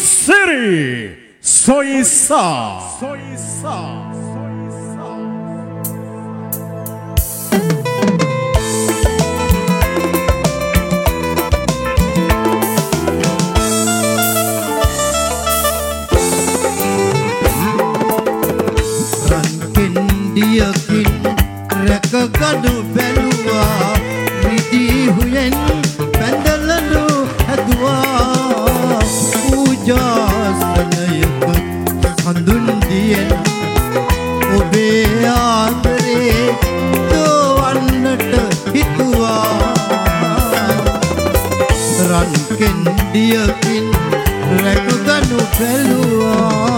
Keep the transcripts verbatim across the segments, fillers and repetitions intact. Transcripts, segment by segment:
Siri Soisa Soisa Rankendiyakin rakaganu belua ridi huyen pendalanu hadwa ujasanayක හඳුන් දියෙන් ඔබේ ආදරේ දොවන්නට හිතුවා රන්කෙන්ඩියකින් රැකගනු බැලුවා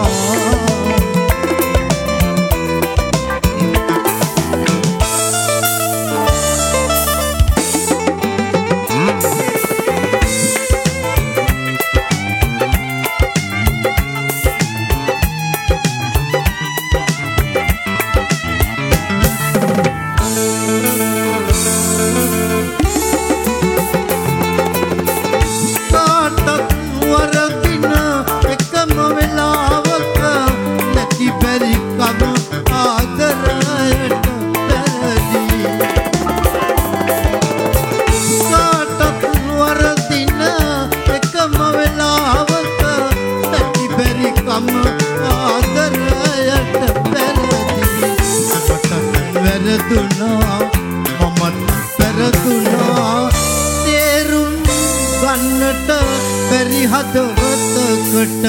වැරදුනා මමත් වැරදුනා තේරුම් ගන්නට බැරි හදවතකට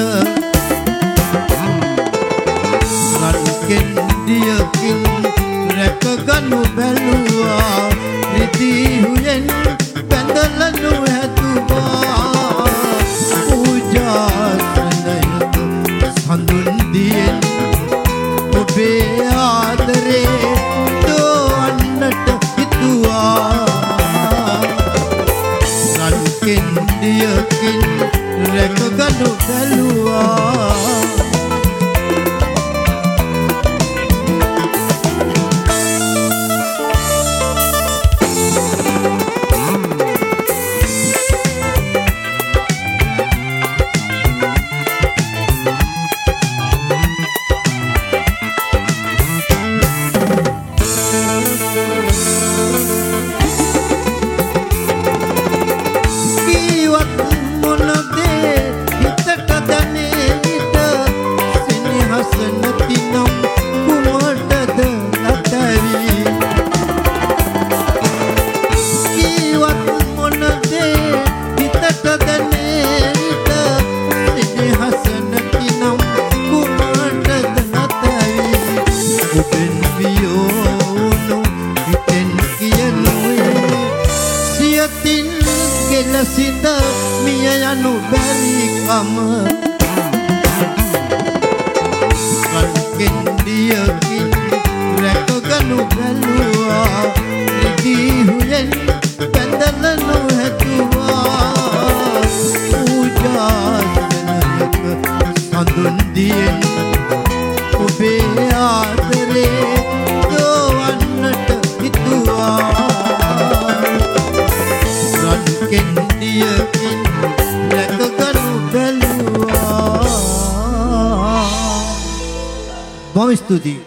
රන්කෙන්ඩියකින් රැකගනු බැලුවා රිදී හුයෙන් බැඳලනු හැදුවා පූජාසනයක හඳුන් දියෙන් ඔබේ ආදරේ දොවන්නට හිතුවා රන්කෙන්ඩියකින් රැකගනු බැලුවා සිත මිය යනු බැරිකම රන්කෙන්ඩියකින් රැකගනු බැලුවා රිදී හුයෙන් බැඳලනු හැදුවා පූජාසනයක හඳුන් දියෙන් ඔබේ ආදරේ දොවන්නට හිතුවා රන්කෙන්ඩියකින් රැකගනු බැලුවා. බොහොම ස්තුතියි.